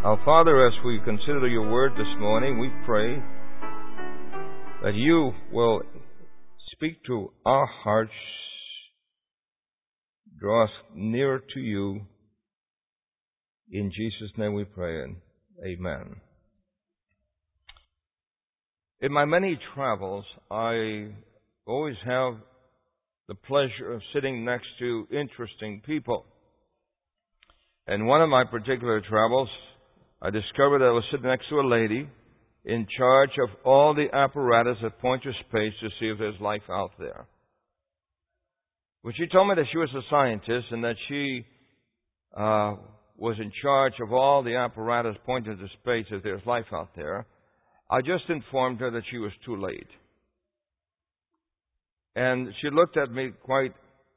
Our Father, as we consider your word this morning, we pray that you will speak to our hearts, draw us nearer to you. In Jesus' name we pray, and amen. In my many travels, I always have the pleasure of sitting next to interesting people. And one of my particular travels, I discovered that I was sitting next to a lady in charge of all the apparatus that point to space to see if there's life out there. When she told me that she was a scientist and that she was in charge of all the apparatus pointing to space if there's life out there, I just informed her that she was too late. And she looked at me quite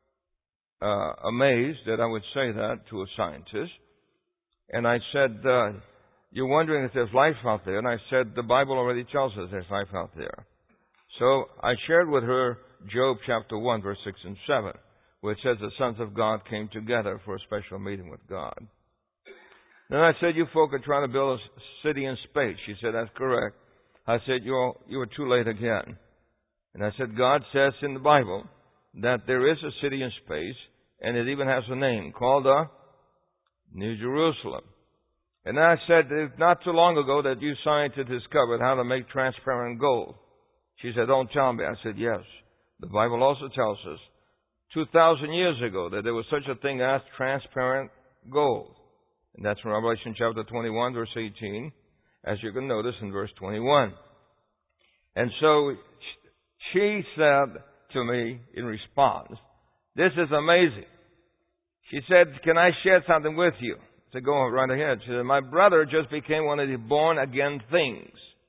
amazed that I would say that to a scientist. And I said, you're wondering if there's life out there. And I said, the Bible already tells us there's life out there. So I shared with her Job chapter 1, verse 6 and 7, where it says the sons of God came together for a special meeting with God. Then I said, you folk are trying to build a city in space. She said, that's correct. I said, you were too late again. And I said, God says in the Bible that there is a city in space, and it even has a name called the New Jerusalem. And I said, it's not too long ago that you scientists discovered how to make transparent gold. She said, don't tell me. I said, yes. The Bible also tells us 2,000 years ago that there was such a thing as transparent gold. And that's from Revelation chapter 21, verse 18, as you can notice in verse 21. And so she said to me in response, this is amazing. She said, can I share something with you? I said, go right ahead. She said, my brother just became one of the born-again things.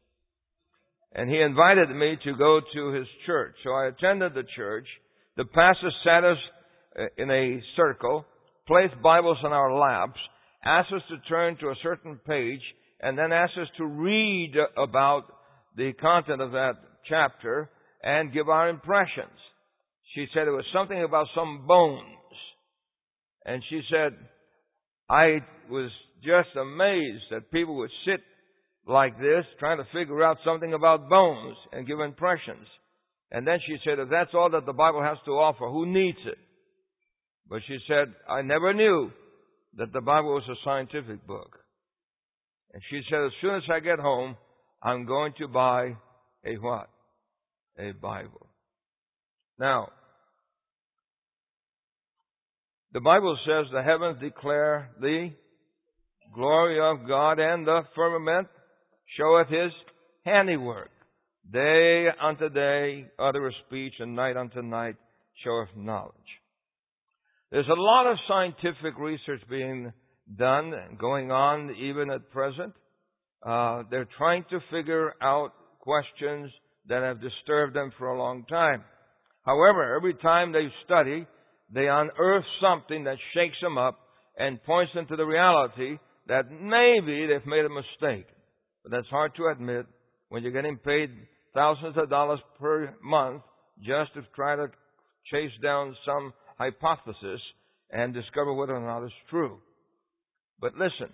And he invited me to go to his church. So I attended the church. The pastor sat us in a circle, placed Bibles on our laps, asked us to turn to a certain page, and then asked us to read about the content of that chapter and give our impressions. She said it was something about some bones. And she said, I was just amazed that people would sit like this trying to figure out something about bones and give impressions. And then she said, if that's all that the Bible has to offer, who needs it? But she said, I never knew that the Bible was a scientific book. And she said, as soon as I get home, I'm going to buy a what? A Bible. Now, the Bible says the heavens declare the glory of God, and the firmament showeth his handiwork. Day unto day uttereth speech, and night unto night showeth knowledge. There's a lot of scientific research being done and going on even at present. They're trying to figure out questions that have disturbed them for a long time. However, every time they study, they unearth something that shakes them up and points them to the reality that maybe they've made a mistake. But that's hard to admit when you're getting paid thousands of dollars per month just to try to chase down some hypothesis and discover whether or not it's true. But listen,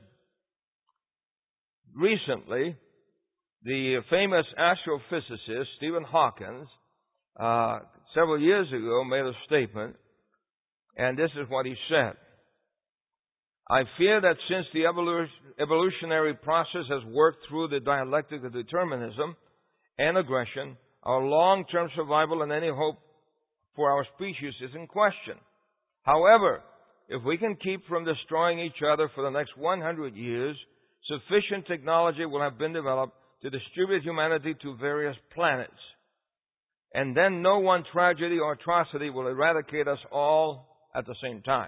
recently, the famous astrophysicist Stephen Hawking, several years ago, made a statement, and this is what he said. I fear that since the evolutionary process has worked through the dialectic of determinism and aggression, our long-term survival and any hope for our species is in question. However, if we can keep from destroying each other for the next 100 years, sufficient technology will have been developed to distribute humanity to various planets. And then no one tragedy or atrocity will eradicate us all at the same time.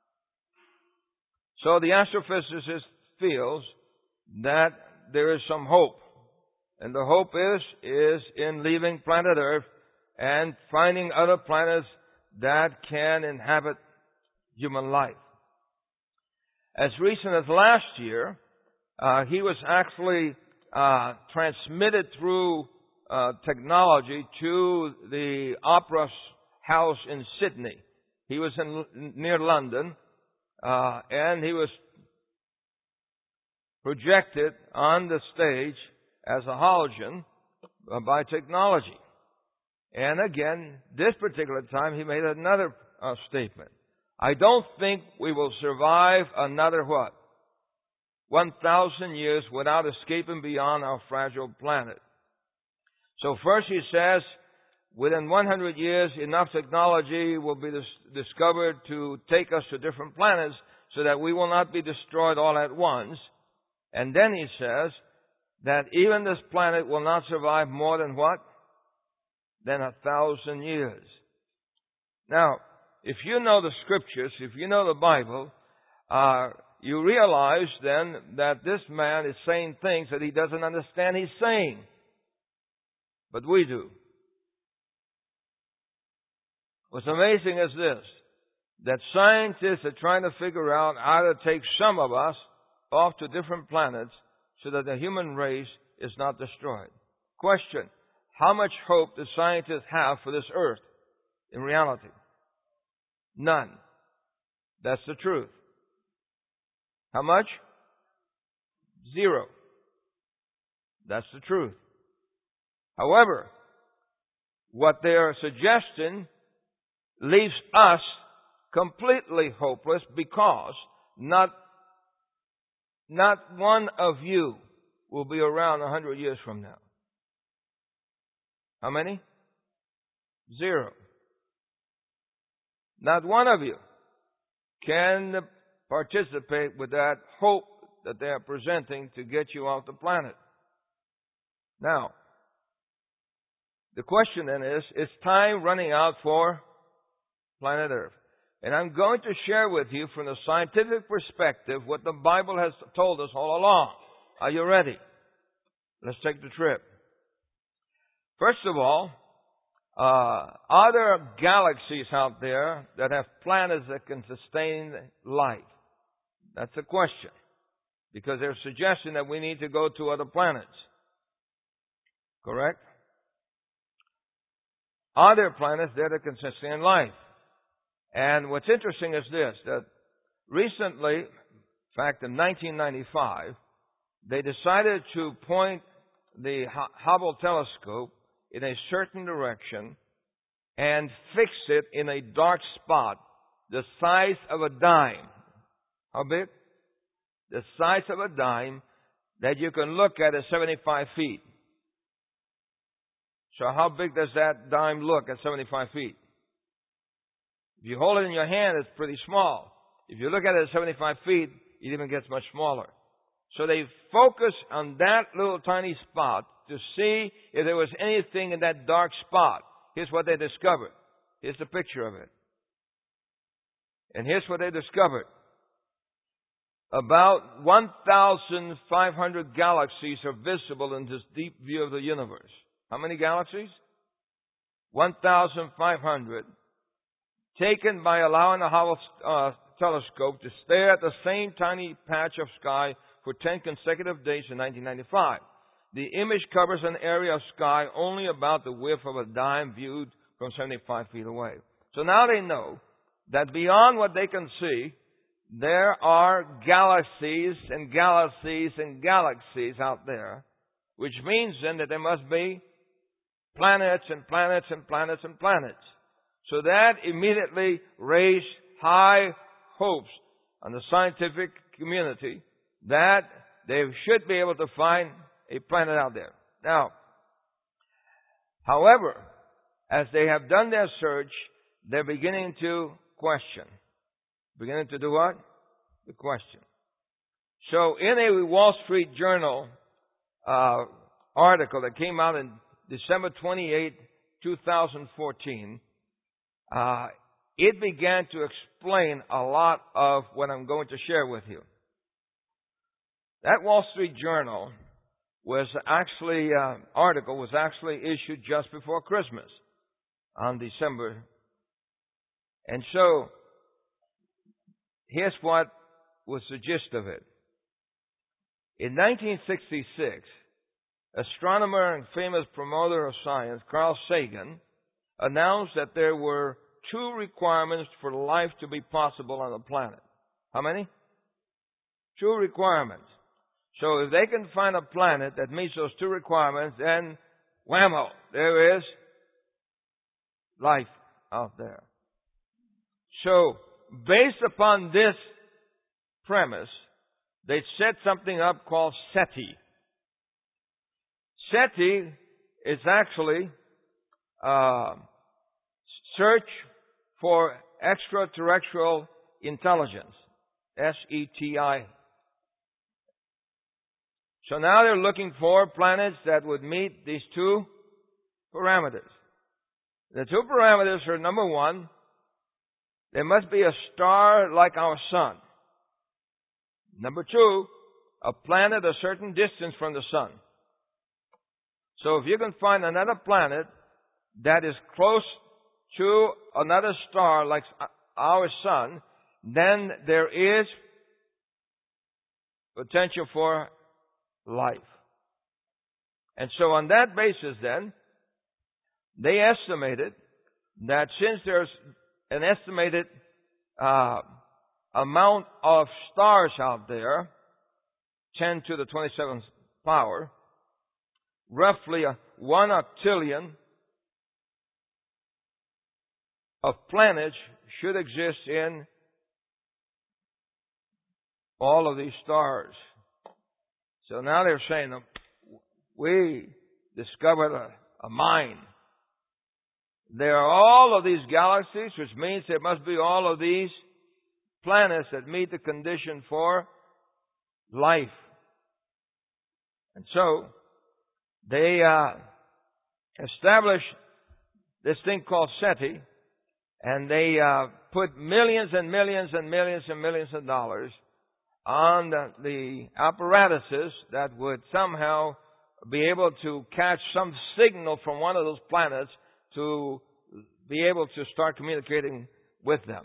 So the astrophysicist feels that there is some hope. And the hope is in leaving planet Earth and finding other planets that can inhabit human life. As recent as last year, he was actually transmitted through technology to the Opera House in Sydney. He was near London, and he was projected on the stage as a halogen by technology. And again, this particular time, he made another statement. I don't think we will survive another what? 1,000 years without escaping beyond our fragile planet. So first he says, within 100 years, enough technology will be discovered to take us to different planets so that we will not be destroyed all at once. And then he says that even this planet will not survive more than what? Than 1,000 years. Now, if you know the Scriptures, if you know the Bible, you realize then that this man is saying things that he doesn't understand he's saying. But we do. What's amazing is this, that scientists are trying to figure out how to take some of us off to different planets so that the human race is not destroyed. Question, how much hope do scientists have for this earth in reality? None. That's the truth. How much? Zero. That's the truth. However, what they are suggesting leaves us completely hopeless because not one of you will be around 100 years from now. How many? Zero. Not one of you can participate with that hope that they are presenting to get you off the planet. Now, the question then is time running out for planet Earth? And I'm going to share with you from the scientific perspective what the Bible has told us all along. Are you ready? Let's take the trip. First of all, are there galaxies out there that have planets that can sustain life? That's a question. Because they're suggesting that we need to go to other planets. Correct? Are there planets there that can sustain life? And what's interesting is this, that recently, in fact in 1995, they decided to point the Hubble telescope in a certain direction and fix it in a dark spot the size of a dime. How big? The size of a dime that you can look at 75 feet. So how big does that dime look at 75 feet? If you hold it in your hand, it's pretty small. If you look at it at 75 feet, it even gets much smaller. So they focus on that little tiny spot to see if there was anything in that dark spot. Here's what they discovered. Here's the picture of it. And here's what they discovered. About 1,500 galaxies are visible in this deep view of the universe. How many galaxies? 1,500. Taken by allowing the Hubble telescope to stare at the same tiny patch of sky for 10 consecutive days in 1995. The image covers an area of sky only about the width of a dime viewed from 75 feet away. So now they know that beyond what they can see, there are galaxies and galaxies and galaxies out there, which means then that there must be planets and planets and planets and planets. So that immediately raised high hopes on the scientific community that they should be able to find a planet out there. Now, however, as they have done their search, they're beginning to question. Beginning to do what? The question. So in a Wall Street Journal article that came out in December 28, 2014, it began to explain a lot of what I'm going to share with you. That Wall Street Journal article was actually issued just before Christmas on December. And so, here's what was the gist of it. In 1966, astronomer and famous promoter of science, Carl Sagan, announced that there were 2 requirements for life to be possible on the planet. How many? 2 requirements. So if they can find a planet that meets those two requirements, then whammo, there is life out there. So, based upon this premise, they set something up called SETI. SETI is actually search for extraterrestrial intelligence. SETI. So now they're looking for planets that would meet these two parameters. The two parameters are, number one, there must be a star like our sun. Number two, a planet a certain distance from the sun. So if you can find another planet that is close to another star like our sun, then there is potential for life. And so on that basis then, they estimated that since there's an estimated amount of stars out there, 10 to the 27th power, roughly 1 octillion of planets should exist in all of these stars. So now they're saying, we discovered a mine. There are all of these galaxies, which means there must be all of these planets that meet the condition for life. And so, they established this thing called SETI, and they put millions and millions and millions and millions of dollars on the apparatuses that would somehow be able to catch some signal from one of those planets to be able to start communicating with them.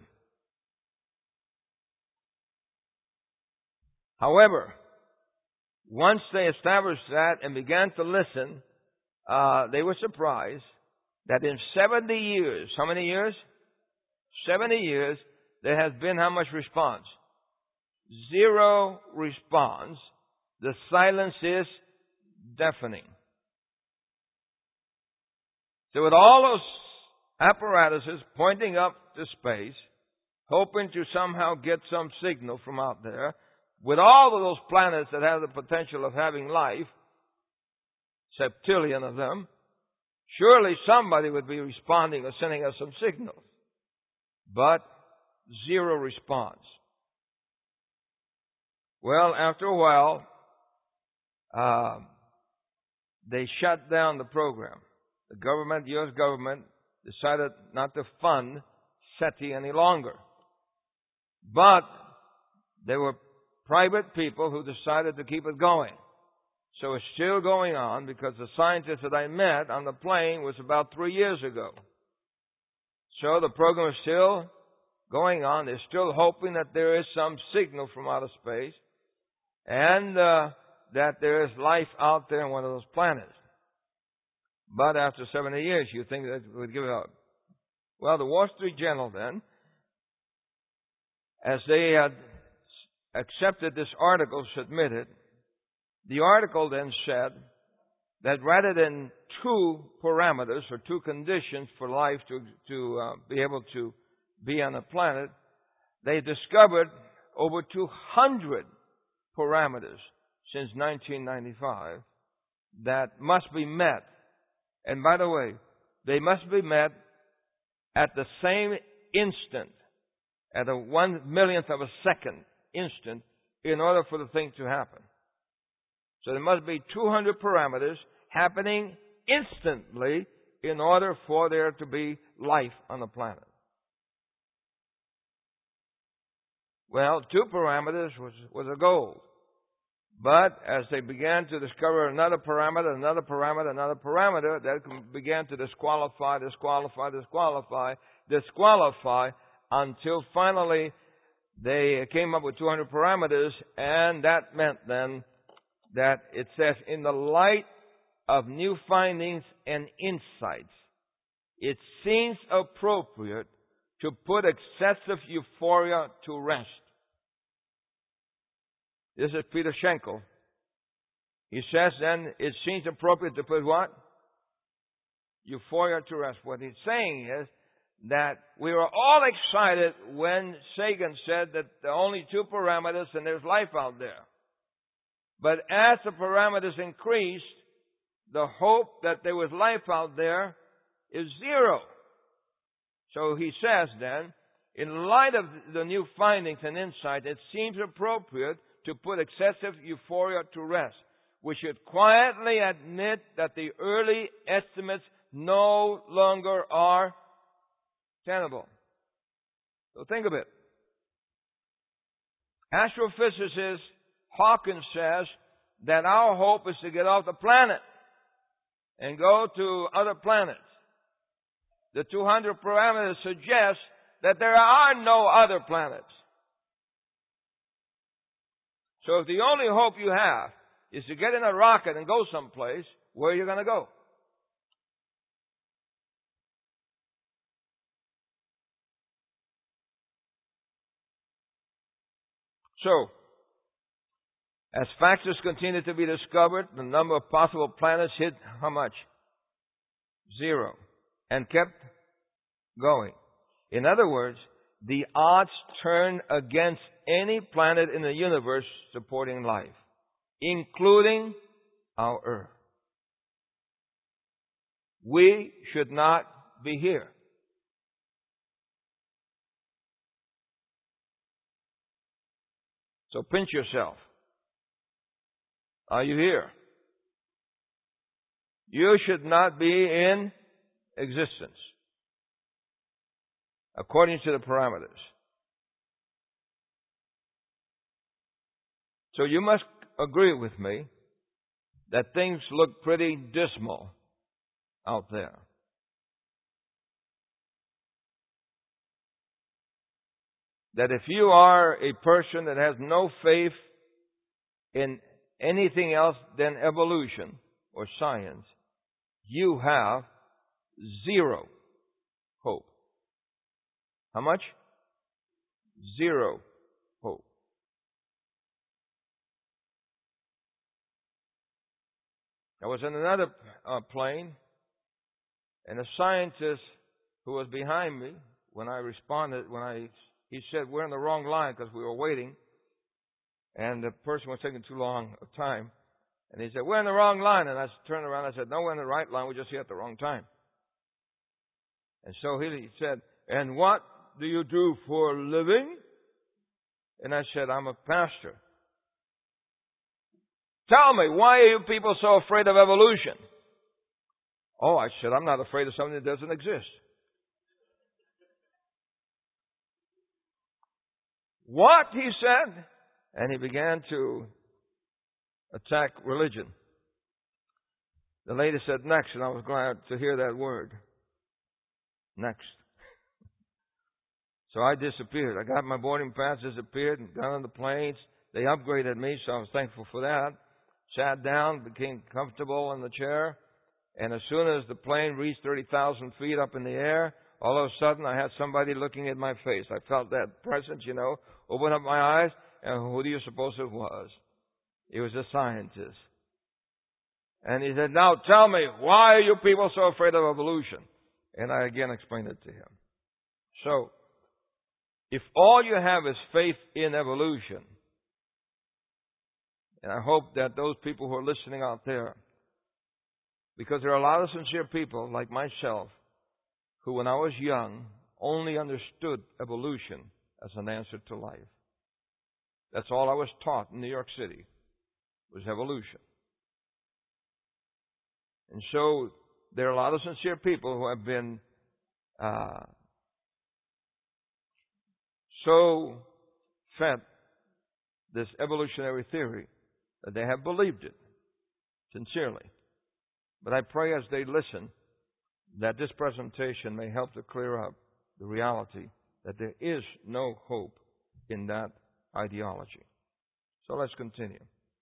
However, once they established that and began to listen, they were surprised that in 70 years, how many years? 70 years, there has been how much response? Zero response. The silence is deafening. So with all those apparatuses pointing up to space, hoping to somehow get some signal from out there, with all of those planets that have the potential of having life, septillion of them, surely somebody would be responding or sending us some signals. But zero response. Well, after a while, they shut down the program. The government, U.S. government, decided not to fund SETI any longer. But there were private people who decided to keep it going. So it's still going on because the scientist that I met on the plane was about 3 years ago. So the program is still going on. They're still hoping that there is some signal from outer space and that there is life out there on one of those planets. But after 70 years, you think that it would give it up. Well, the Wall Street Journal then, as they had accepted this article submitted, the article then said that rather than two parameters or two conditions for life to be able to be on a planet, they discovered over 200 parameters since 1995 that must be met. And by the way, they must be met at the same instant, at a 1/1,000,000th of a second instant, in order for the thing to happen. So there must be 200 parameters happening instantly in order for there to be life on the planet. Well, 2 parameters was a goal. But as they began to discover another parameter, that began to disqualify, until finally they came up with 200 parameters, and that meant then that it says, in the light of new findings and insights, it seems appropriate to put excessive euphoria to rest. This is Peter Schenkel He says then it seems appropriate to put what? Euphoria to rest. What he's saying is that we were all excited when Sagan said that there are only two parameters and there's life out there. But as the parameters increased, the hope that there was life out there is zero. So he says then, in light of the new findings and insight, it seems appropriate to put excessive euphoria to rest. We should quietly admit that the early estimates no longer are tenable. So think of it. Astrophysicist Hawkins says that our hope is to get off the planet and go to other planets. The 200 parameters suggest that there are no other planets. So if the only hope you have is to get in a rocket and go someplace, where are you going to go? So, as factors continue to be discovered, the number of possible planets hit how much? 0. And kept going. In other words, the odds turn against any planet in the universe supporting life, including our Earth. We should not be here. So pinch yourself. Are you here? You should not be in existence, according to the parameters. So you must agree with me that things look pretty dismal out there. That if you are a person that has no faith in anything else than evolution or science, you have zero hope. How much? Zero hope. I was in another plane, and a scientist who was behind me, when I responded, he said, we're in the wrong line because we were waiting, and the person was taking too long of time. And he said, we're in the wrong line. And I turned around and I said, no, we're in the right line. We're just here at the wrong time. And so he said, and what do you do for a living? And I said, I'm a pastor. Tell me, why are you people so afraid of evolution? Oh, I said, I'm not afraid of something that doesn't exist. What? He said. And he began to attack religion. The lady said next, and I was glad to hear that word. Next. So I disappeared. I got my boarding pass, disappeared, and got on the planes. They upgraded me, so I was thankful for that. Sat down, became comfortable in the chair, and as soon as the plane reached 30,000 feet up in the air, all of a sudden I had somebody looking at my face. I felt that presence, open up my eyes, and who do you suppose it was? It was a scientist. And he said, now tell me, why are you people so afraid of evolution? And I again explained it to him. So, if all you have is faith in evolution, and I hope that those people who are listening out there, because there are a lot of sincere people like myself, who when I was young only understood evolution as an answer to life. That's all I was taught in New York City, was evolution. And so there are a lot of sincere people who have been so fed this evolutionary theory that they have believed it sincerely. But I pray as they listen that this presentation may help to clear up the reality that there is no hope in that ideology. So let's continue.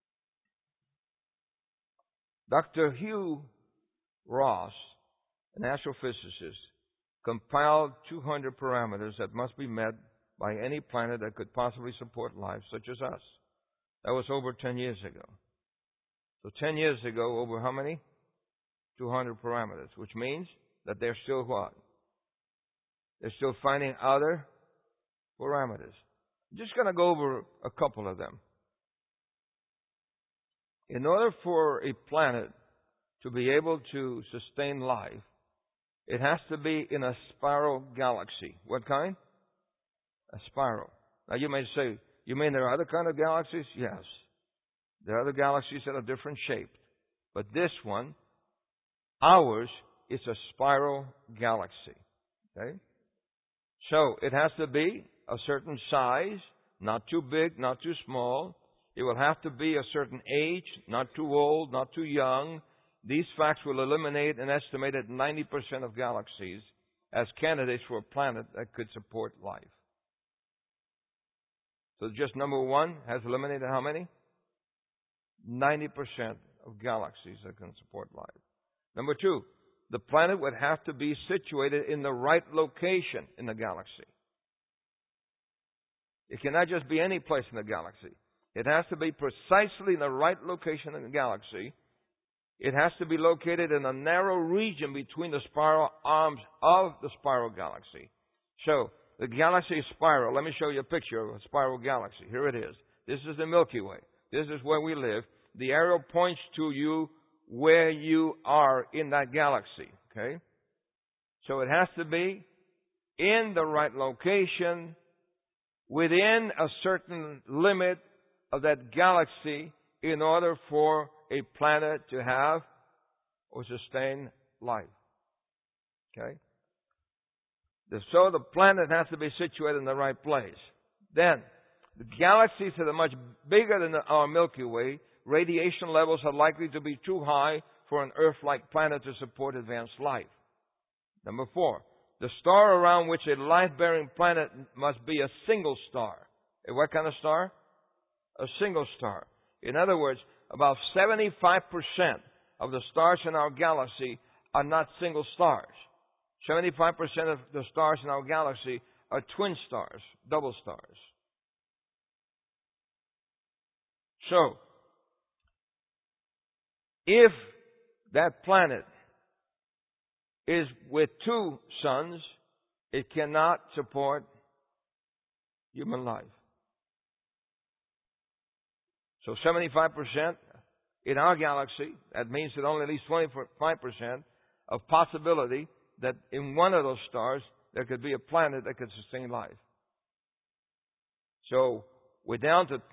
Dr. Hugh Ross, an astrophysicist, compiled 200 parameters that must be met by any planet that could possibly support life, such as us. That was over 10 years ago. So 10 years ago, over how many? 200 parameters, which means that they're still what? They're still finding other parameters. I'm just going to go over a couple of them. In order for a planet to be able to sustain life, it has to be in a spiral galaxy. What kind? A spiral. Now you may say, you mean there are other kind of galaxies? Yes. There are other galaxies that are different shaped. But this one, ours, is a spiral galaxy. Okay? So it has to be a certain size, not too big, not too small. It will have to be a certain age, not too old, not too young. These facts will eliminate an estimated 90% of galaxies as candidates for a planet that could support life. So just number one has eliminated how many? 90% of galaxies that can support life. Number two, the planet would have to be situated in the right location in the galaxy. It cannot just be any place in the galaxy. It has to be precisely in the right location in the galaxy. It has to be located in a narrow region between the spiral arms of the spiral galaxy. So, the galaxy is spiral. Let me show you a picture of a spiral galaxy. Here it is. This is the Milky Way. This is where we live. The arrow points to you where you are in that galaxy. Okay? So it has to be in the right location, within a certain limit of that galaxy in order for a planet to have or sustain life. Okay? So the planet has to be situated in the right place. Then, the galaxies that are much bigger than our Milky Way, radiation levels are likely to be too high for an Earth-like planet to support advanced life. Number 4, the star around which a life-bearing planet must be a single star. What kind of star? A single star. In other words, about 75% of the stars in our galaxy are not single stars. 75% of the stars in our galaxy are twin stars, double stars. So, if that planet is with two suns, it cannot support human life. So 75% in our galaxy, that means that only at least 25% of possibility that in one of those stars there could be a planet that could sustain life. So we're down to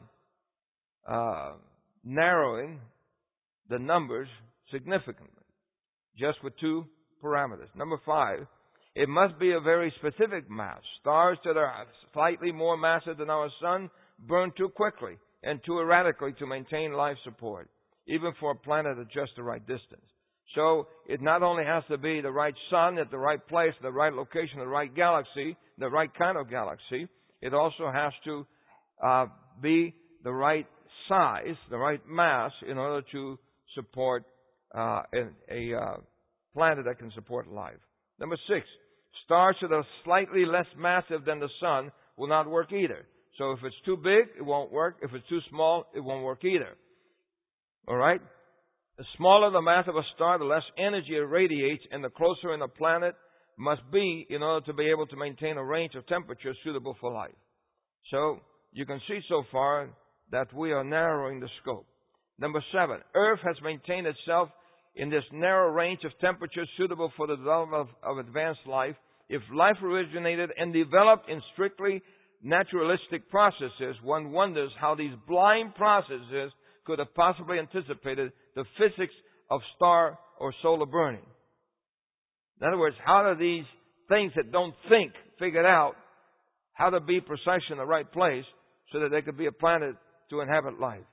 narrowing the numbers significantly, just with two parameters. Number 5, it must be a very specific mass. Stars that are slightly more massive than our sun burn too quickly and too erratically to maintain life support, even for a planet at just the right distance. So it not only has to be the right sun at the right place, the right location, the right galaxy, the right kind of galaxy, it also has to be the right size, the right mass in order to support a planet that can support life. Number 6, stars that are slightly less massive than the sun will not work either. So if it's too big, it won't work. If it's too small, it won't work either. All right? The smaller the mass of a star, the less energy it radiates, and the closer in the planet must be in order to be able to maintain a range of temperatures suitable for life. So you can see so far that we are narrowing the scope. Number 7, Earth has maintained itself in this narrow range of temperatures suitable for the development of advanced life. If life originated and developed in strictly naturalistic processes, one wonders how these blind processes could have possibly anticipated the physics of star or solar burning. In other words, how do these things that don't think figure out how to be precise in the right place so that they could be a planet to inhabit life?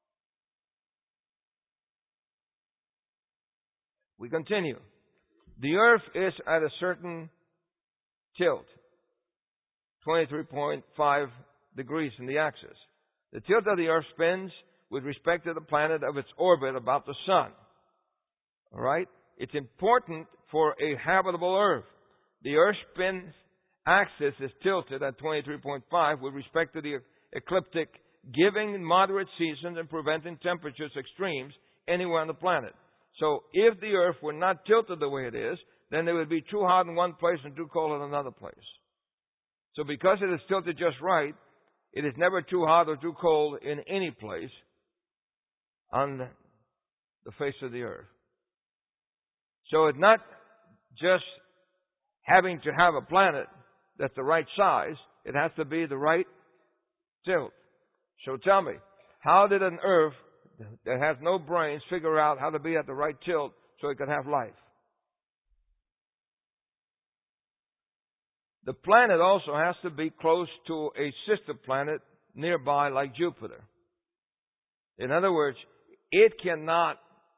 We continue. The Earth is at a certain tilt, 23.5 degrees in the axis. The tilt of the Earth spins with respect to the planet of its orbit about the Sun. All right? It's important for a habitable Earth. The Earth's spin axis is tilted at 23.5 with respect to the ecliptic, giving moderate seasons and preventing temperatures extremes anywhere on the planet. So if the earth were not tilted the way it is, then it would be too hot in one place and too cold in another place. So because it is tilted just right, it is never too hot or too cold in any place on the face of the earth. So it's not just having to have a planet that's the right size. It has to be the right tilt. So tell me, how did an earth that has no brains figure out how to be at the right tilt so it can have life? The planet also has to be close to a sister planet nearby like Jupiter. In other words, it cannot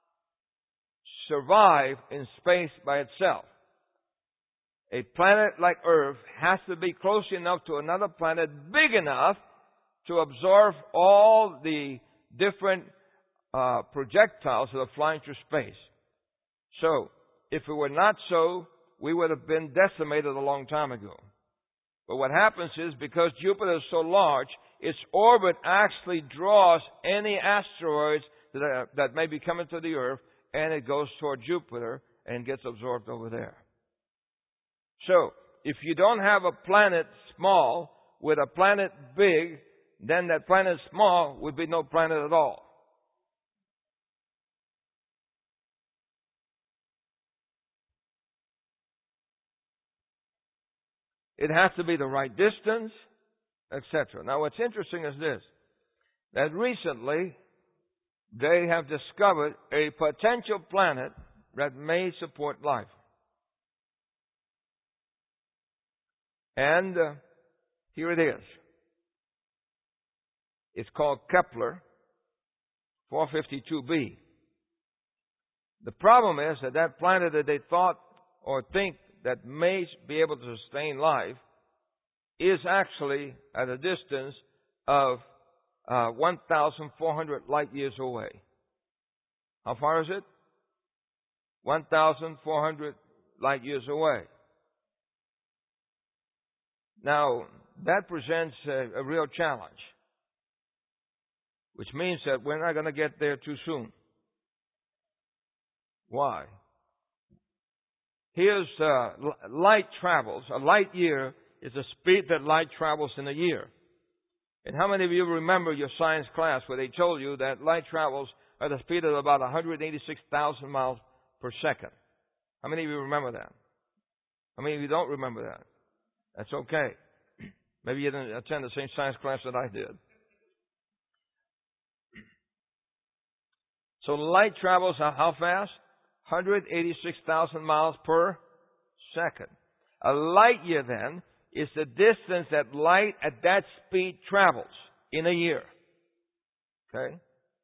survive in space by itself. A planet like Earth has to be close enough to another planet big enough to absorb all the different projectiles that are flying through space. So, if it were not so, we would have been decimated a long time ago. But what happens is, because Jupiter is so large, its orbit actually draws any asteroids that may be coming to the Earth, and it goes toward Jupiter and gets absorbed over there. So, if you don't have a planet small with a planet big, then that planet small would be no planet at all. It has to be the right distance, etc. Now, what's interesting is this, that recently they have discovered a potential planet that may support life. And here it is. It's called Kepler 452b. The problem is that that planet that they thought or think that may be able to sustain life is actually at a distance of 1,400 light years away. How far is it? 1,400 light years away. Now, that presents a real challenge, which means that we're not going to get there too soon. Why? Here's light travels. A light year is the speed that light travels in a year. And how many of you remember your science class where they told you that light travels at the speed of about 186,000 miles per second? How many of you remember that? How many of you don't remember that? That's okay. Maybe you didn't attend the same science class that I did. So light travels how fast? 186,000 miles per second. A light year, then, is the distance that light at that speed travels in a year. Okay?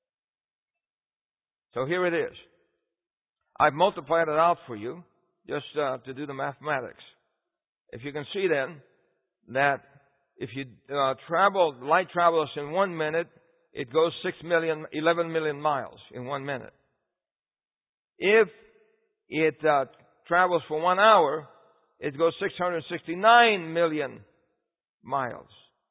So here it is. I've multiplied it out for you just to do the mathematics. If you can see then that if you light travels in 1 minute, it goes 11 million miles in 1 minute. If it travels for 1 hour, it goes 669 million miles.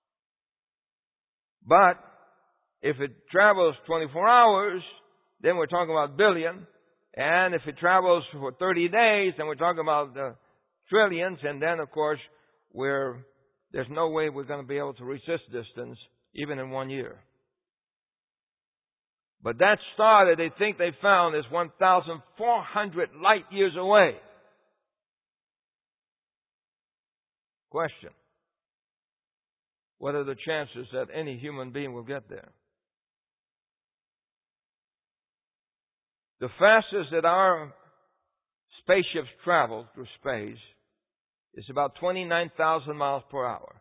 But if it travels 24 hours, then we're talking about billion. And if it travels for 30 days, then we're talking about trillions. And then, of course, there's no way we're going to be able to reach this distance even in 1 year. But that star that they think they found is 1,400 light years away. Question. What are the chances that any human being will get there? The fastest that our spaceships travel through space is about 29,000 miles per hour.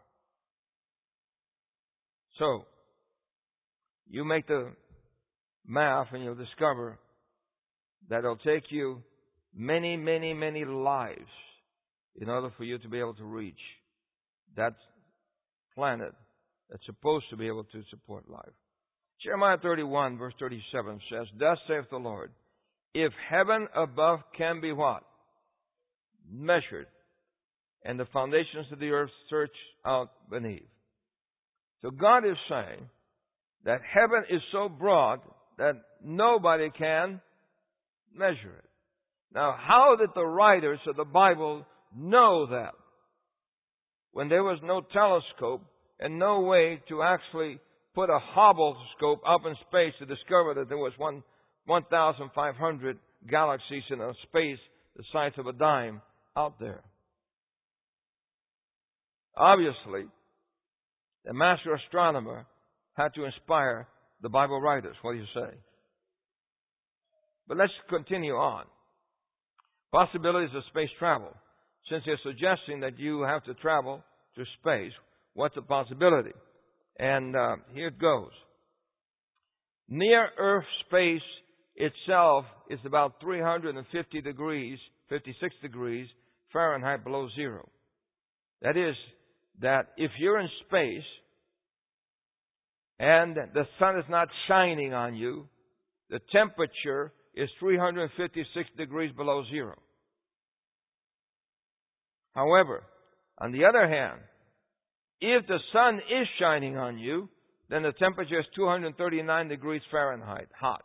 So, you make the math and you'll discover that it'll take you many, many, many lives in order for you to be able to reach that planet that's supposed to be able to support life. Jeremiah 31 verse 37 says, "Thus saith the Lord, if heaven above can be" what? Measured, and the foundations of the earth searched out beneath. So God is saying that heaven is so broad that nobody can measure it. Now, how did the writers of the Bible know that? When there was no telescope and no way to actually put a Hubble scope up in space to discover that there was 1,500 galaxies in a space the size of a dime out there. Obviously, the master astronomer had to inspire the Bible writers. What do you say? But let's continue on. Possibilities of space travel. Since they're suggesting that you have to travel to space, what's a possibility? And here it goes. Near Earth space itself is about 350 degrees, 56 degrees Fahrenheit below zero. That is, that if you're in space and the sun is not shining on you, the temperature is 356 degrees below zero. However, on the other hand, if the sun is shining on you, then the temperature is 239 degrees Fahrenheit, hot.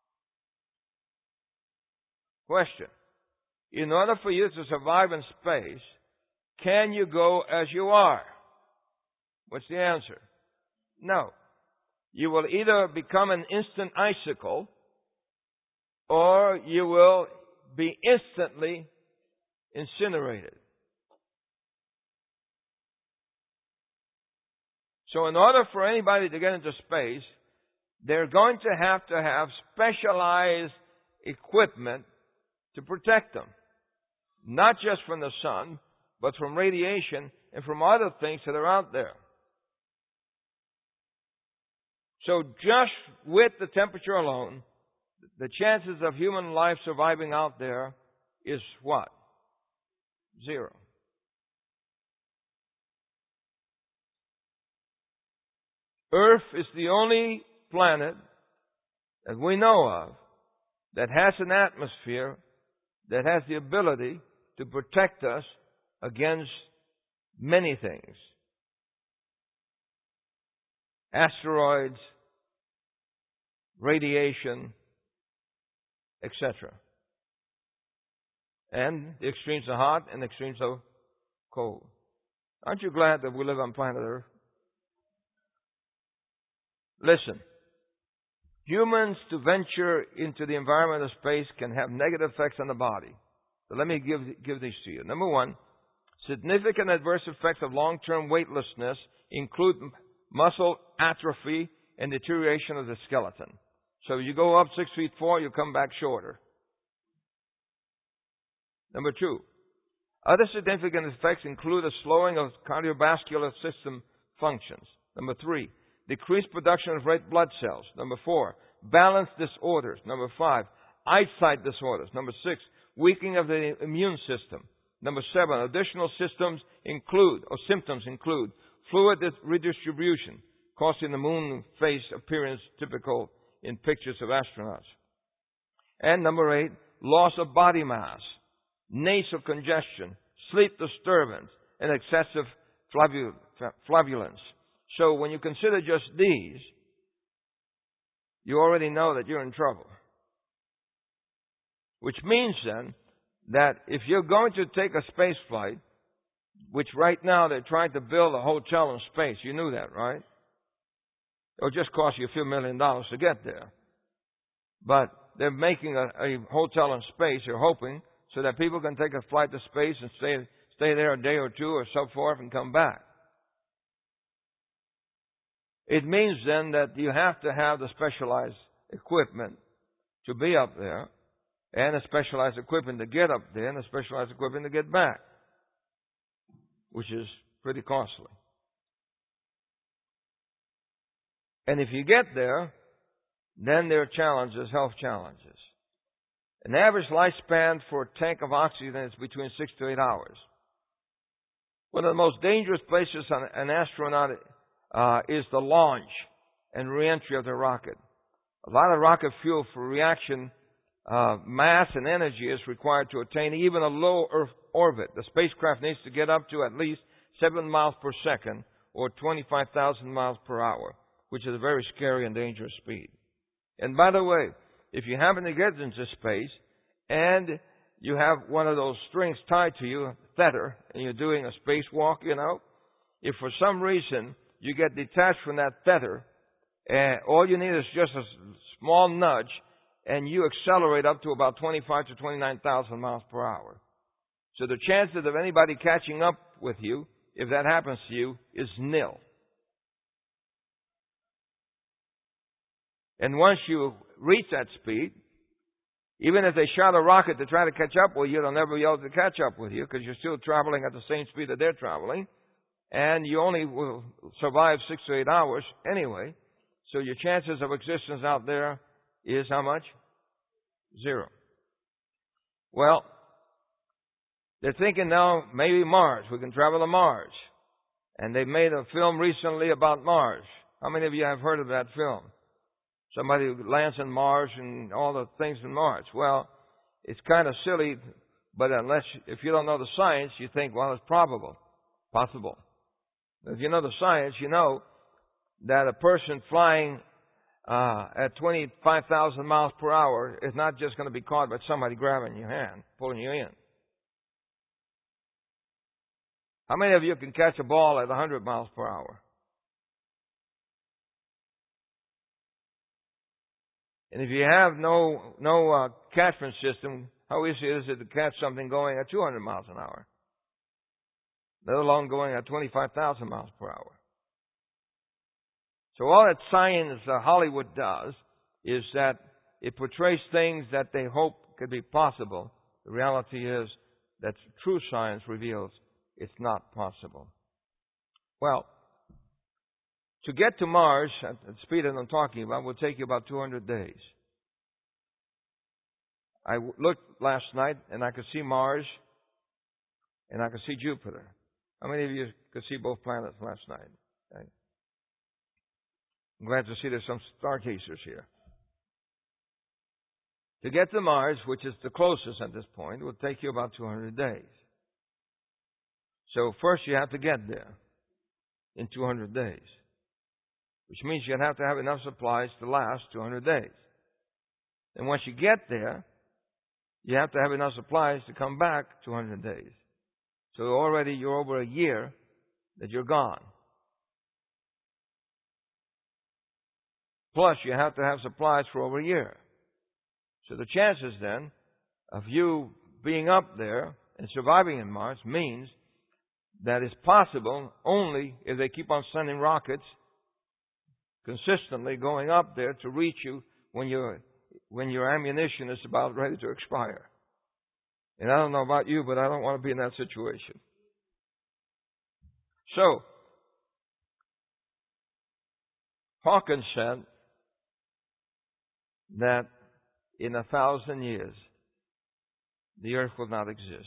Question. In order for you to survive in space, can you go as you are? What's the answer? No. You will either become an instant icicle, or you will be instantly incinerated. So in order for anybody to get into space, they're going to have specialized equipment to protect them. Not just from the sun, but from radiation and from other things that are out there. So just with the temperature alone, the chances of human life surviving out there is what? 0. Earth is the only planet that we know of that has an atmosphere that has the ability to protect us against many things. Asteroids, radiation, etc. And the extremes are hot and the extremes are cold. Aren't you glad that we live on planet Earth? Listen, humans to venture into the environment of space can have negative effects on the body. So let me give these to you. Number one, significant adverse effects of long-term weightlessness include muscle atrophy and deterioration of the skeleton. So you go up 6'4", you come back shorter. Number two, other significant effects include a slowing of cardiovascular system functions. Number three, decreased production of red blood cells. Number four, balance disorders. Number five, eyesight disorders. Number six, weakening of the immune system. Number seven, additional symptoms include fluid redistribution, causing the moon face appearance typical in pictures of astronauts. And number eight, loss of body mass, nasal congestion, sleep disturbance, and excessive flatulence. So when you consider just these, you already know that you're in trouble. Which means then that if you're going to take a space flight, which right now they're trying to build a hotel in space, you knew that, right? It'll just cost you a few $1 million to get there. But they're making a hotel in space, they're hoping, so that people can take a flight to space and stay there a day or two or so forth and come back. It means then that you have to have the specialized equipment to be up there, and a specialized equipment to get up there, and a specialized equipment to get back, which is pretty costly. And if you get there, then there are challenges, health challenges. An average lifespan for a tank of oxygen is between 6 to 8 hours. One of the most dangerous places on an astronaut is the launch and reentry of the rocket. A lot of rocket fuel for reaction mass and energy is required to attain even a low Earth orbit. The spacecraft needs to get up to at least 7 miles per second or 25,000 miles per hour, which is a very scary and dangerous speed. And by the way, if you happen to get into space and you have one of those strings tied to you, a tether, and you're doing a spacewalk, if for some reason you get detached from that tether, all you need is just a small nudge, and you accelerate up to about 25 to 29,000 miles per hour. So the chances of anybody catching up with you, if that happens to you, is nil. And once you reach that speed, even if they shot a rocket to try to catch up with you, they'll never be able to catch up with you because you're still traveling at the same speed that they're traveling. And you only will survive 6 to 8 hours anyway. So your chances of existence out there is how much? 0. Well, they're thinking now maybe Mars. We can travel to Mars. And they made a film recently about Mars. How many of you have heard of that film? Somebody who lands on Mars and all the things in Mars. Well, it's kind of silly, but if you don't know the science, you think, well, it's possible. If you know the science, you know that a person flying at 25,000 miles per hour is not just going to be caught by somebody grabbing your hand, pulling you in. How many of you can catch a ball at 100 miles per hour? And if you have no catchment system, how easy is it to catch something going at 200 miles an hour? Let alone going at 25,000 miles per hour. So all that science Hollywood does is that it portrays things that they hope could be possible. The reality is that true science reveals it's not possible. Well, to get to Mars at the speed that I'm talking about will take you about 200 days. I looked last night and I could see Mars and I could see Jupiter. How many of you could see both planets last night? Okay. I'm glad to see there's some stargazers here. To get to Mars, which is the closest at this point, will take you about 200 days. So first you have to get there in 200 days. Which means you'd have to have enough supplies to last 200 days. And once you get there, you have to have enough supplies to come back 200 days. So already you're over a year that you're gone. Plus, you have to have supplies for over a year. So the chances then of you being up there and surviving in Mars means that it's possible only if they keep on sending rockets consistently going up there to reach you when your ammunition is about ready to expire. And I don't know about you, but I don't want to be in that situation. So, Hawkins said that in 1,000 years, the earth will not exist.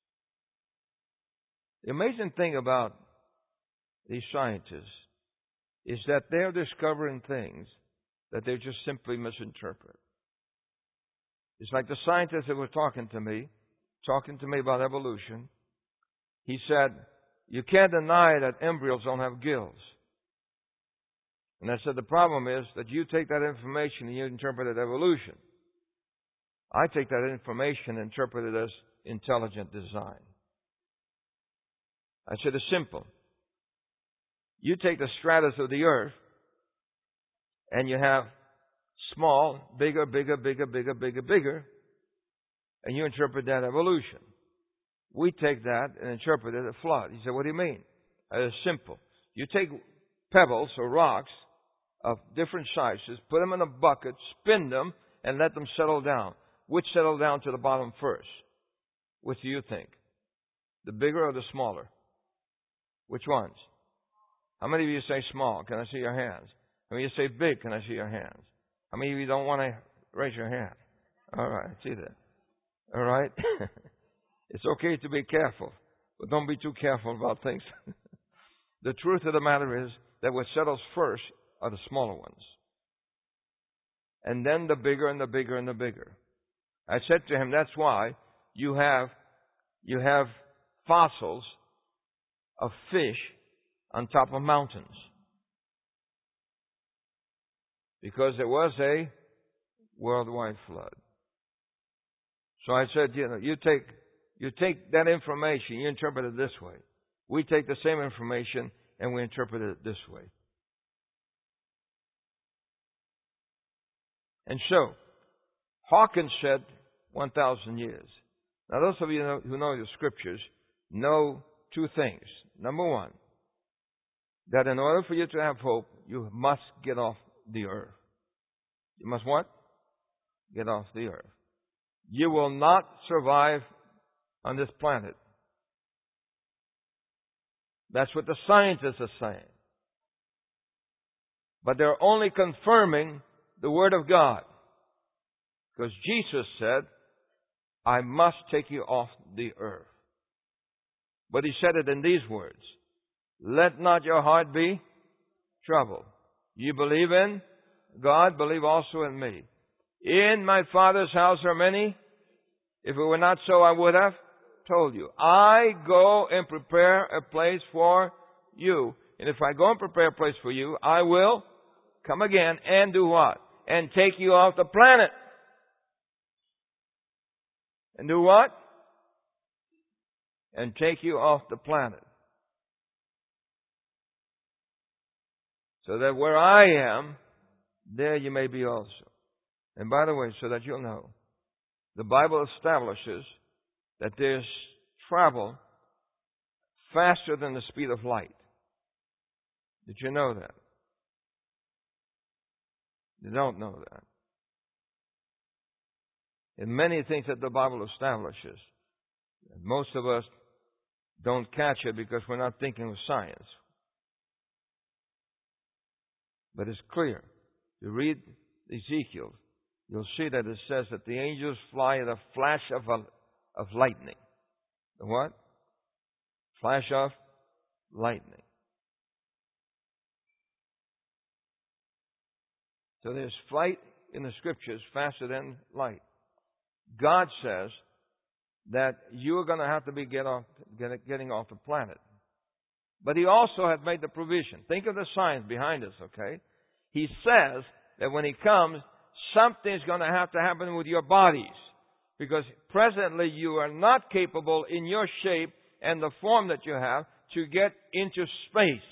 The amazing thing about these scientists is that they're discovering things that they just simply misinterpret. It's like the scientist that was talking to me about evolution. He said, you can't deny that embryos don't have gills. And I said, the problem is that you take that information and you interpret it evolution. I take that information and interpret it as intelligent design. I said, it's simple. You take the stratus of the earth and you have small, bigger, and you interpret that evolution. We take that and interpret it as flood. He said, what do you mean? It's simple. You take pebbles or rocks of different sizes, put them in a bucket, spin them, and let them settle down. Which settle down to the bottom first? Which do you think? The bigger or the smaller? Which ones? How many of you say small? Can I see your hands? How many of you say big? Can I see your hands? How many of you don't want to raise your hand? All right, I see that. All right? It's okay to be careful, but don't be too careful about things. The truth of the matter is that what settles first are the smaller ones. And then the bigger and the bigger and the bigger. I said to him, that's why you have fossils of fish on top of mountains. Because there was a worldwide flood. So I said, you take that information, you interpret it this way. We take the same information and we interpret it this way. And so, Hawkins said 1,000 years. Now, those of you who know the Scriptures know two things. Number one, that in order for you to have hope, you must get off the earth. You must what? Get off the earth. You will not survive on this planet. That's what the scientists are saying. But they're only confirming the Word of God. Because Jesus said, I must take you off the earth. But He said it in these words, let not your heart be troubled. You believe in God, believe also in me. In my Father's house are many. If it were not so, I would have told you. I go and prepare a place for you. And if I go and prepare a place for you, I will come again and do what? And take you off the planet. And do what? And take you off the planet. So that where I am, there you may be also. And by the way, so that you'll know, the Bible establishes that there's travel faster than the speed of light. Did you know that? You don't know that. And many things that the Bible establishes, most of us don't catch it because we're not thinking of science. But it's clear. You read Ezekiel, you'll see that it says that the angels fly at a flash of lightning. The what? Flash of lightning. So there's flight in the Scriptures faster than light. God says that you're going to have to be getting off the planet. But He also had made the provision. Think of the science behind this, okay? He says that when He comes, something's going to have to happen with your bodies. Because presently you are not capable in your shape and the form that you have to get into space.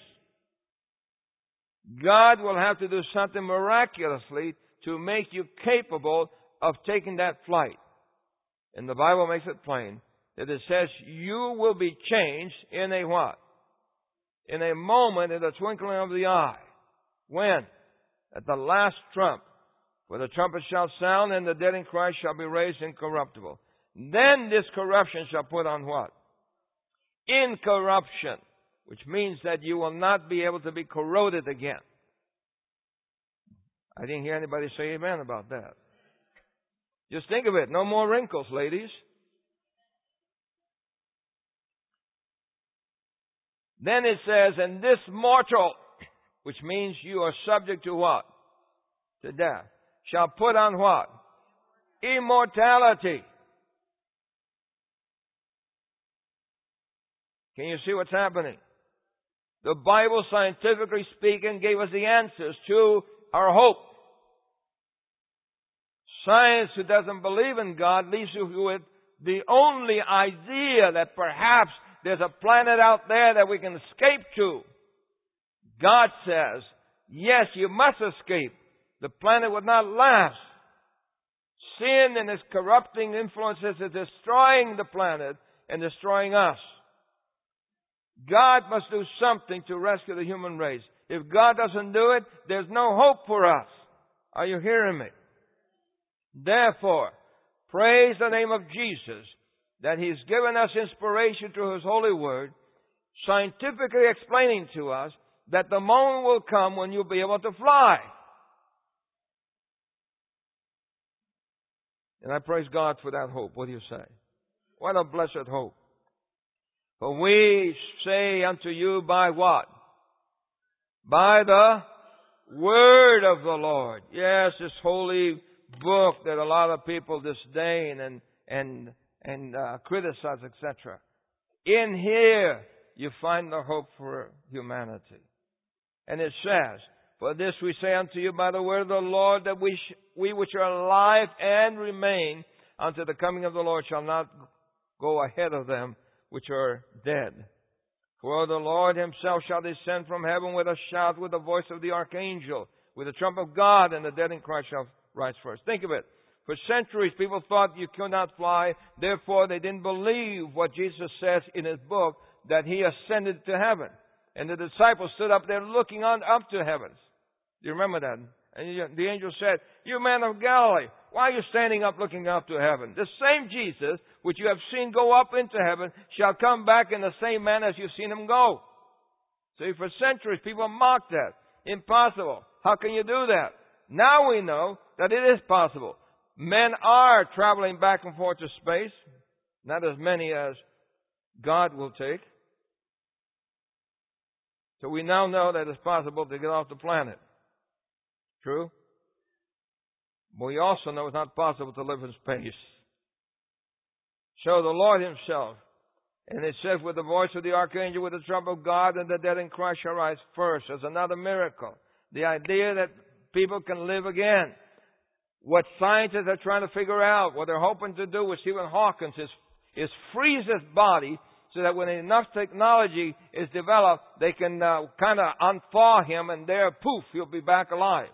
God will have to do something miraculously to make you capable of taking that flight. And the Bible makes it plain that it says you will be changed in a what? In a moment, in the twinkling of the eye. When? At the last trump. For the trumpet shall sound, and the dead in Christ shall be raised incorruptible. Then this corruption shall put on what? Incorruption. Which means that you will not be able to be corroded again. I didn't hear anybody say amen about that. Just think of it. No more wrinkles, ladies. Then it says, and this mortal, which means you are subject to what? To death. Shall put on what? Immortality. Can you see what's happening? The Bible, scientifically speaking, gave us the answers to our hope. Science, who doesn't believe in God, leaves you with the only idea that perhaps there's a planet out there that we can escape to. God says, yes, you must escape. The planet would not last. Sin and its corrupting influences are destroying the planet and destroying us. God must do something to rescue the human race. If God doesn't do it, there's no hope for us. Are you hearing me? Therefore, praise the name of Jesus that He's given us inspiration through His holy word, scientifically explaining to us that the moment will come when you'll be able to fly. And I praise God for that hope. What do you say? What a blessed hope. For we say unto you by what? By the word of the Lord. Yes, this holy book that a lot of people disdain and criticize, etc. In here, you find the hope for humanity. And it says, for this we say unto you by the word of the Lord, that we we which are alive and remain unto the coming of the Lord shall not go ahead of them which are dead. For the Lord himself shall descend from heaven with a shout, with the voice of the archangel, with the trump of God, and the dead in Christ shall rise first. Think of it. For centuries, people thought you could not fly. Therefore, they didn't believe what Jesus says in his book, that he ascended to heaven. And the disciples stood up there looking up to heavens. Do you remember that? And the angel said, "You men of Galilee, why are you standing up looking up to heaven? The same Jesus, which you have seen go up into heaven, shall come back in the same manner as you've seen him go." See, for centuries, people mocked that. Impossible. How can you do that? Now we know that it is possible. Men are traveling back and forth to space. Not as many as God will take. So we now know that it's possible to get off the planet. True? But we also know it's not possible to live in space. So the Lord himself, and it says, with the voice of the archangel, with the trump of God, and the dead in Christ shall rise first. As another miracle. The idea that people can live again. What scientists are trying to figure out, what they're hoping to do with Stephen Hawking is freeze his body so that when enough technology is developed, they can kind of unthaw him, and there, poof, he'll be back alive.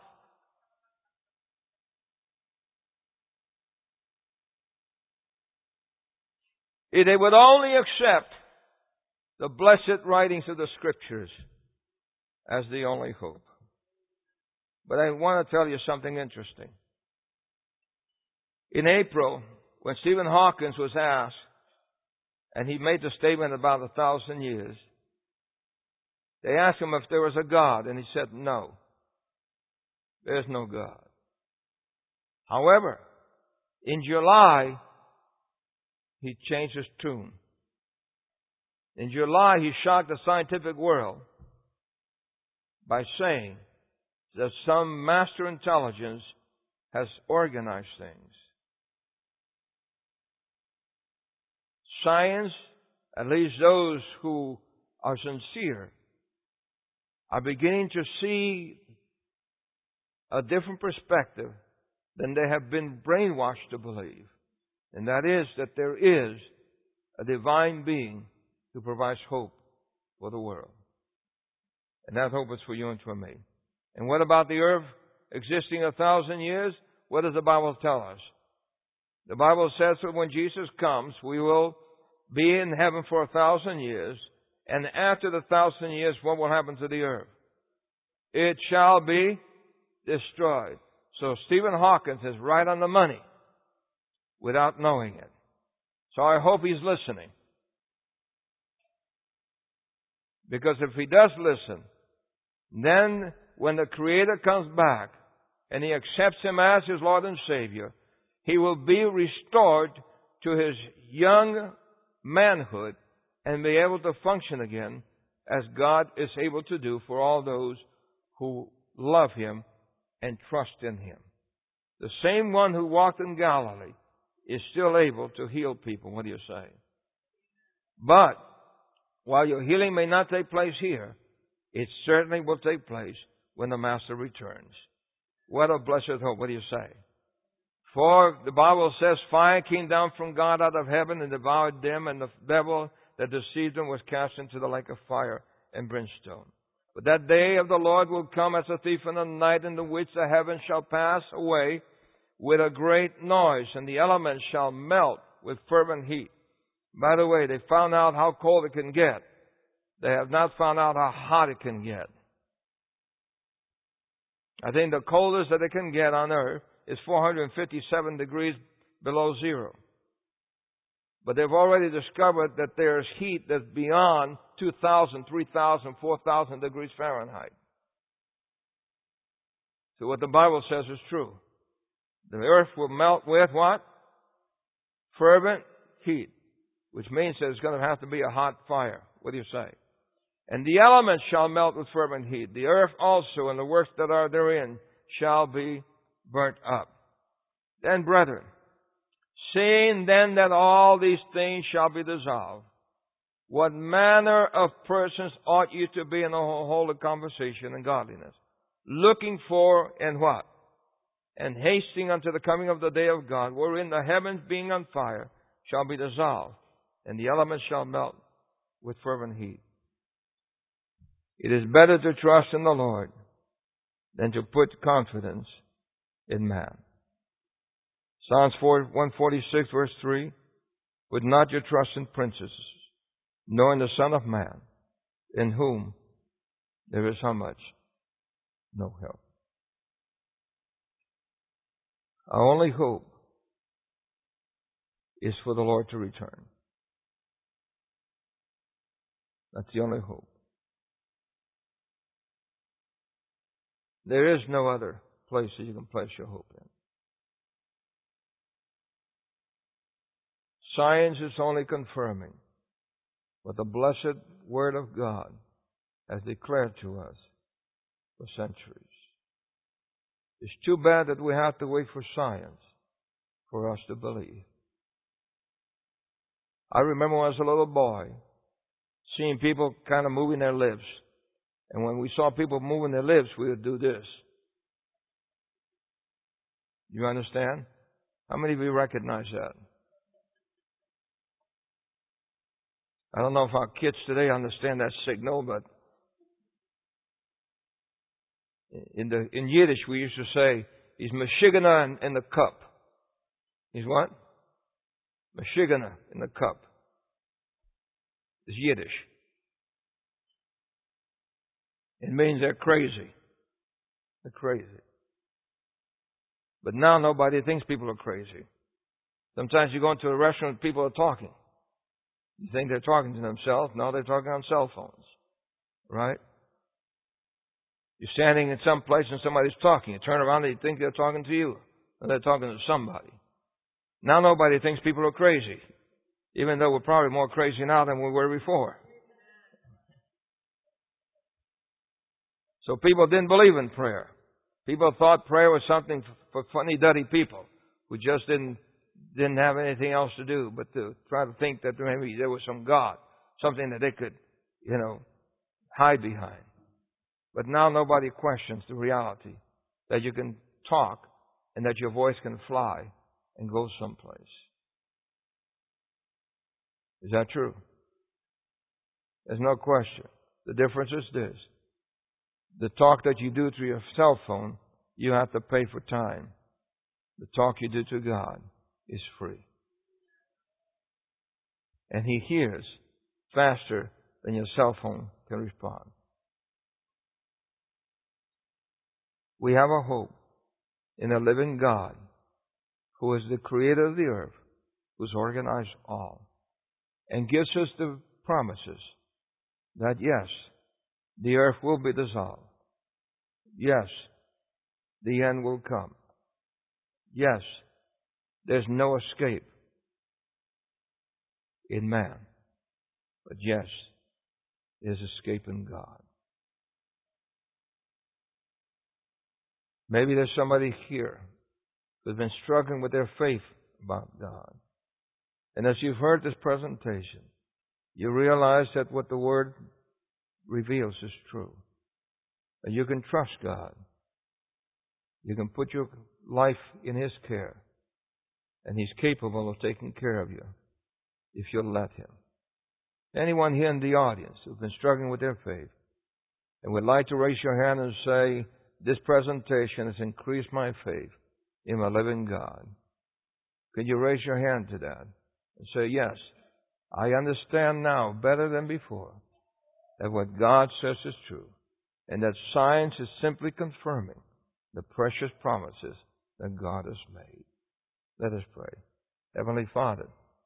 If they would only accept the blessed writings of the Scriptures as the only hope. But I want to tell you something interesting. In April, when Stephen Hawking was asked, and he made the statement about 1,000 years, they asked him if there was a God, and he said, no, there's no God. However, in July, he changed his tune. In July, he shocked the scientific world by saying that some master intelligence has organized things. Science, at least those who are sincere, are beginning to see a different perspective than they have been brainwashed to believe. And that is that there is a divine being who provides hope for the world. And that hope is for you and for me. And what about the earth existing 1,000 years? What does the Bible tell us? The Bible says that when Jesus comes, we will be in heaven for 1,000 years. And after the 1,000 years, what will happen to the earth? It shall be destroyed. So Stephen Hawking is right on the money without knowing it. So I hope he's listening. Because if he does listen, then when the Creator comes back and he accepts him as his Lord and Savior, he will be restored to his young manhood and be able to function again as God is able to do for all those who love him and trust in him. The same one who walked in Galilee is still able to heal people. What do you say? But while your healing may not take place here, it certainly will take place when the Master returns. What a blessed hope. What do you say? For the Bible says, fire came down from God out of heaven and devoured them, and the devil that deceived them was cast into the lake of fire and brimstone. But that day of the Lord will come as a thief in the night, in the which the heavens shall pass away with a great noise, and the elements shall melt with fervent heat. By the way, they found out how cold it can get. They have not found out how hot it can get. I think the coldest that it can get on earth is 457 degrees below zero. But they've already discovered that there's heat that's beyond 2,000, 3,000, 4,000 degrees Fahrenheit. So what the Bible says is true. The earth will melt with what? Fervent heat. Which means that it's going to have to be a hot fire. What do you say? And the elements shall melt with fervent heat. The earth also and the works that are therein shall be burnt up. Then, brethren, seeing then that all these things shall be dissolved, what manner of persons ought you to be in a holy conversation and godliness? Looking for, and what? and hasting unto the coming of the day of God, wherein the heavens being on fire shall be dissolved, and the elements shall melt with fervent heat. It is better to trust in the Lord than to put confidence in man. Psalms 146 verse 3, put not your trust in princes, nor in the Son of Man, in whom there is how much? No help. Our only hope is for the Lord to return. That's the only hope. There is no other place that you can place your hope in. Science is only confirming what the blessed Word of God has declared to us for centuries. It's too bad that we have to wait for science for us to believe. I remember when I was a little boy, seeing people kind of moving their lips. And when we saw people moving their lips, we would do this. You understand? How many of you recognize that? I don't know if our kids today understand that signal, but in Yiddish we used to say, he's Meshigana in the cup. He's what? Meshigana in the cup. It's Yiddish. It means they're crazy. They're crazy. But now nobody thinks people are crazy. Sometimes you go into a restaurant and people are talking. You think they're talking to themselves. No, they're talking on cell phones. Right? You're standing in some place and somebody's talking. You turn around and you think they're talking to you. And they're talking to somebody. Now nobody thinks people are crazy. Even though we're probably more crazy now than we were before. So people didn't believe in prayer. People thought prayer was something for funny-duddy people who just didn't have anything else to do but to try to think that maybe there was some God, something that they could, hide behind. But now nobody questions the reality that you can talk and that your voice can fly and go someplace. Is that true? There's no question. The difference is this. The talk that you do through your cell phone, you have to pay for time. The talk you do to God is free. And He hears faster than your cell phone can respond. We have a hope in a living God who is the creator of the earth, who's organized all, and gives us the promises that yes, the earth will be dissolved. Yes, the end will come. Yes, there's no escape in man. But yes, there's escape in God. Maybe there's somebody here who's been struggling with their faith about God. And as you've heard this presentation, you realize that what the Word reveals is true. And you can trust God. You can put your life in His care. And He's capable of taking care of you if you'll let Him. Anyone here in the audience who's been struggling with their faith and would like to raise your hand and say, this presentation has increased my faith in my living God. Could you raise your hand to that and say, yes, I understand now better than before that what God says is true and that science is simply confirming the precious promises that God has made. Let us pray. Heavenly Father,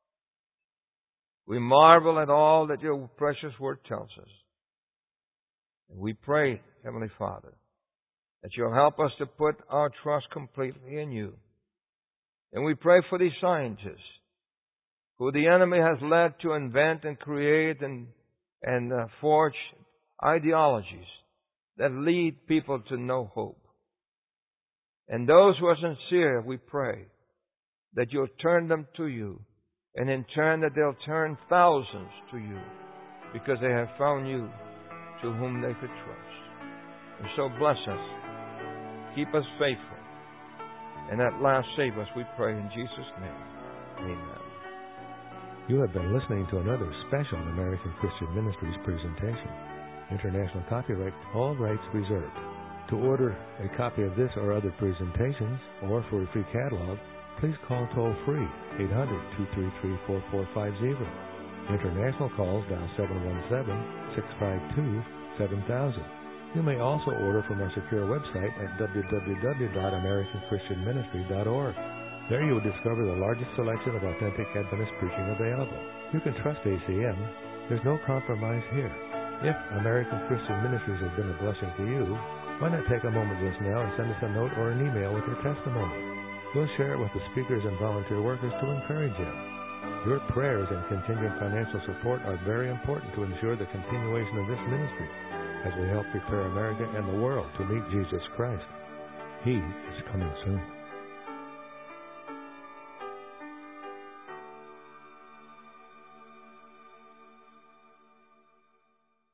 we marvel at all that your precious word tells us. And we pray, Heavenly Father, that you'll help us to put our trust completely in you. And we pray for these scientists who the enemy has led to invent and create and forge ideologies that lead people to no hope. And those who are sincere, we pray that you'll turn them to you, and in turn that they'll turn thousands to you, because they have found you to whom they could trust. And so bless us. Keep us faithful. And at last, save us, we pray in Jesus' name. Amen. You have been listening to another special American Christian Ministries presentation. International copyright, all rights reserved. To order a copy of this or other presentations, or for a free catalog, please call toll-free 800-233-4450. International calls dial 717-652-7000. You may also order from our secure website at www.americanchristianministry.org. There you will discover the largest selection of authentic Adventist preaching available. You can trust ACM. There's no compromise here. If American Christian Ministries has been a blessing to you, why not take a moment just now and send us a note or an email with your testimony? We'll share it with the speakers and volunteer workers to encourage you. Your prayers and contingent financial support are very important to ensure the continuation of this ministry as we help prepare America and the world to meet Jesus Christ. He is coming soon.